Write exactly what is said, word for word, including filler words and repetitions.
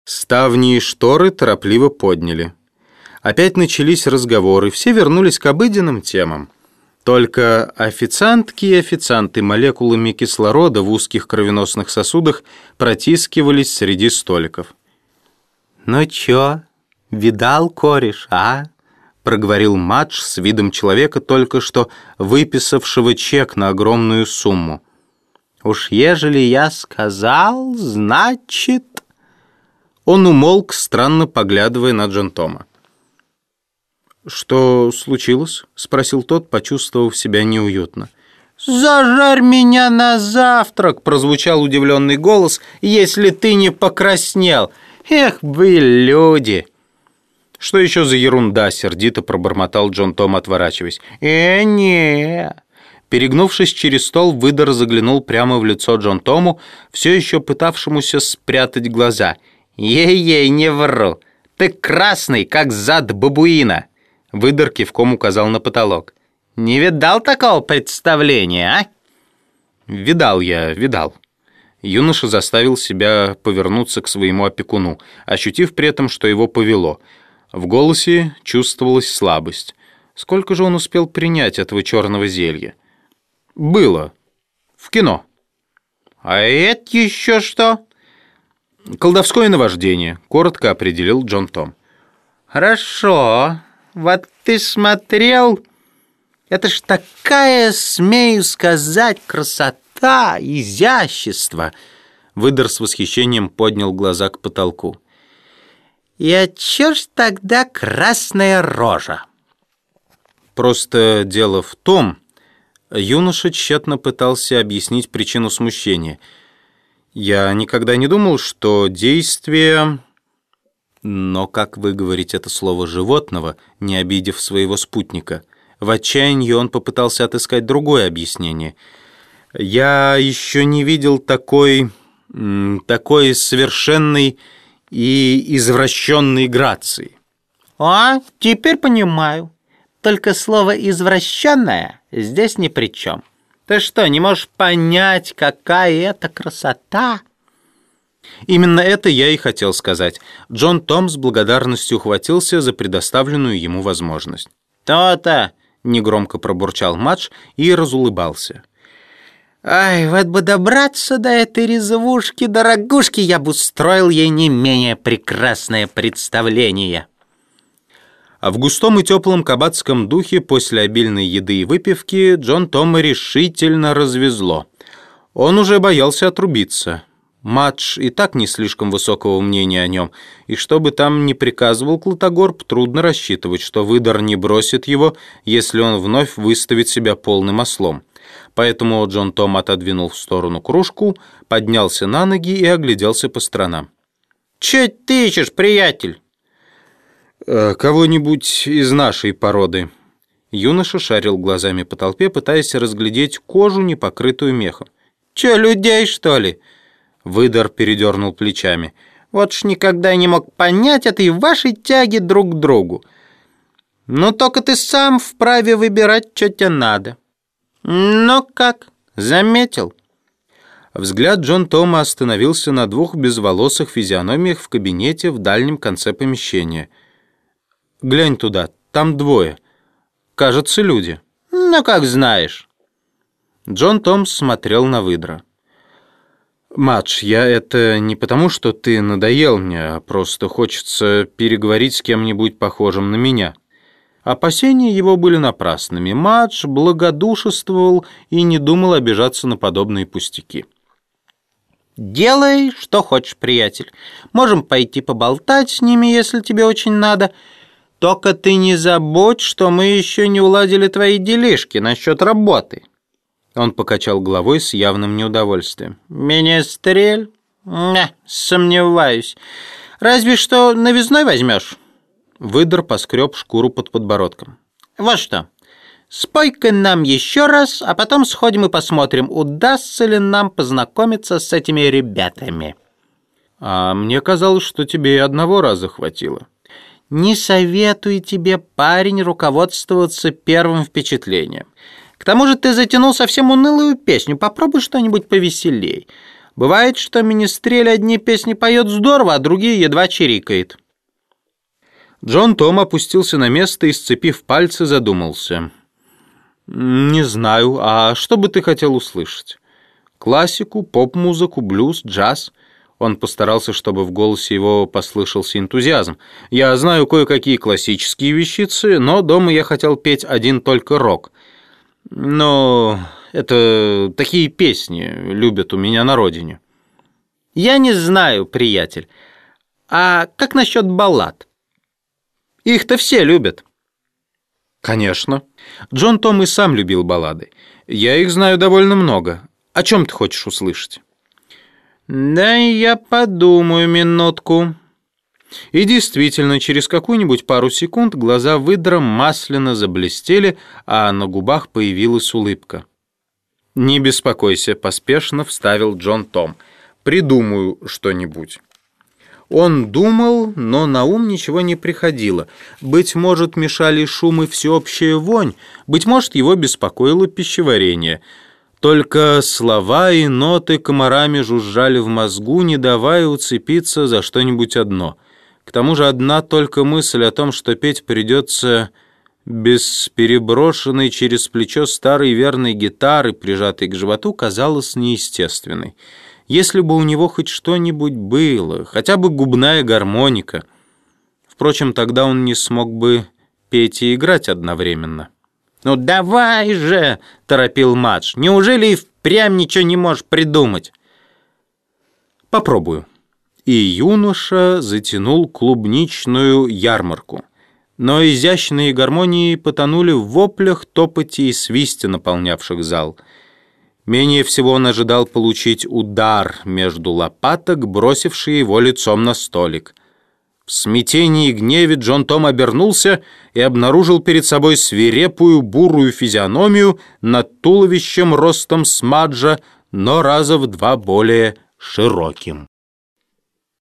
Ставни и шторы торопливо подняли. Опять начались разговоры, все вернулись к обыденным темам. Только официантки и официанты молекулами кислорода в узких кровеносных сосудах протискивались среди столиков. «Ну чё, видал, кореш, а?» — проговорил Мадж с видом человека, только что выписавшего чек на огромную сумму. «Уж ежели я сказал, значит...» Он умолк, странно поглядывая на Джон Тома. «Что случилось?» — спросил тот, почувствовав себя неуютно. «Зажарь меня на завтрак!» — прозвучал удивленный голос. «Если ты не покраснел! Эх, вы люди!» «Что еще за ерунда?» — сердито пробормотал Джон Том, отворачиваясь. «Э, не!» Перегнувшись через стол, выдор заглянул прямо в лицо Джон Тому, все еще пытавшемуся спрятать глаза. «Ей-ей, не вру! Ты красный, как зад бабуина!» Выдор кивком указал на потолок. «Не видал такого представления, а?» «Видал я, видал». Юноша заставил себя повернуться к своему опекуну, ощутив при этом, что его повело. В голосе чувствовалась слабость. Сколько же он успел принять этого черного зелья? «Было. В кино». «А это еще что?» «Колдовское наваждение», — коротко определил Джон Том. «Хорошо. Вот ты смотрел? Это ж такая, смею сказать, красота, изящество!» Выдор с восхищением поднял глаза к потолку. «И а чё ж тогда красная рожа?» Просто дело в том... Юноша тщетно пытался объяснить причину смущения. «Я никогда не думал, что действие...» «Но как выговорить это слово животного, не обидев своего спутника?» В отчаянии он попытался отыскать другое объяснение. «Я еще не видел такой... такой совершенной и извращенной грации». «А, теперь понимаю. Только слово «извращенное» здесь ни при чем. Ты что, не можешь понять, какая это красота?» Именно это я и хотел сказать. Джон Том с благодарностью ухватился за предоставленную ему возможность. «То-то!» — негромко пробурчал Мадж и разулыбался. «Ай, вот бы добраться до этой резвушки, дорогушки, я бы устроил ей не менее прекрасное представление». А в густом и теплом кабацком духе после обильной еды и выпивки Джон Тома решительно развезло. Он уже боялся отрубиться. Мадж и так не слишком высокого мнения о нем, и что бы там ни приказывал Клотогорб, трудно рассчитывать, что выдор не бросит его, если он вновь выставит себя полным ослом. Поэтому Джон Том отодвинул в сторону кружку, поднялся на ноги и огляделся по сторонам. «Че ты ищешь, приятель?» «Кого-нибудь из нашей породы». Юноша шарил глазами по толпе, пытаясь разглядеть кожу, не покрытую мехом. «Че, людей, что ли?» Выдор передернул плечами. «Вот ж никогда не мог понять этой вашей тяги друг к другу. Ну, только ты сам вправе выбирать, что тебе надо. Ну как, заметил?» Взгляд Джон Тома остановился на двух безволосых физиономиях в кабинете в дальнем конце помещения. «Глянь туда, там двое. Кажется, люди». «Ну, как знаешь». Джон Том смотрел на выдра. «Мадж, я это не потому, что ты надоел мне, а просто хочется переговорить с кем-нибудь похожим на меня». Опасения его были напрасными. Мадж благодушествовал и не думал обижаться на подобные пустяки. «Делай, что хочешь, приятель. Можем пойти поболтать с ними, если тебе очень надо. Только ты не забудь, что мы еще не уладили твои делишки насчет работы». Он покачал головой с явным неудовольствием. «Министрель? Не, сомневаюсь. Разве что новизной возьмешь?» Выдор поскреб шкуру под подбородком. «Вот что, спой-ка нам еще раз, а потом сходим и посмотрим, удастся ли нам познакомиться с этими ребятами». «А мне казалось, что тебе и одного раза хватило». «Не советую тебе, парень, руководствоваться первым впечатлением. К тому же ты затянул совсем унылую песню. Попробуй что-нибудь повеселей. Бывает, что министрель одни песни поет здорово, а другие едва чирикает». Джон Том опустился на место и, сцепив пальцы, задумался. «Не знаю, а что бы ты хотел услышать? Классику, поп-музыку, блюз, джаз?» Он постарался, чтобы в голосе его послышался энтузиазм. «Я знаю кое-какие классические вещицы, но дома я хотел петь один только рок. Но это такие песни любят у меня на родине». «Я не знаю, приятель. А как насчет баллад? Их-то все любят». «Конечно. Джон Том и сам любил баллады. Я их знаю довольно много. О чем ты хочешь услышать?» «Да я подумаю минутку». И действительно, через какую-нибудь пару секунд глаза выдра масляно заблестели, а на губах появилась улыбка. «Не беспокойся», — поспешно вставил Джон Том. «Придумаю что-нибудь». Он думал, но на ум ничего не приходило. Быть может, мешали шум и всеобщая вонь, быть может, его беспокоило пищеварение. Только слова и ноты комарами жужжали в мозгу, не давая уцепиться за что-нибудь одно. К тому же одна только мысль о том, что петь придется без переброшенной через плечо старой верной гитары, прижатой к животу, казалась неестественной. Если бы у него хоть что-нибудь было, хотя бы губная гармоника. Впрочем, тогда он не смог бы петь и играть одновременно. «Ну давай же!» — торопил Мадж. «Неужели и впрямь ничего не можешь придумать?» «Попробую». И юноша затянул клубничную ярмарку. Но изящные гармонии потонули в воплях, топоте и свисте, наполнявших зал. Менее всего он ожидал получить удар между лопаток, бросивший его лицом на столик. В смятении и гневе Джон Том обернулся и обнаружил перед собой свирепую бурую физиономию над туловищем ростом с Маджа, но раза в два более широким.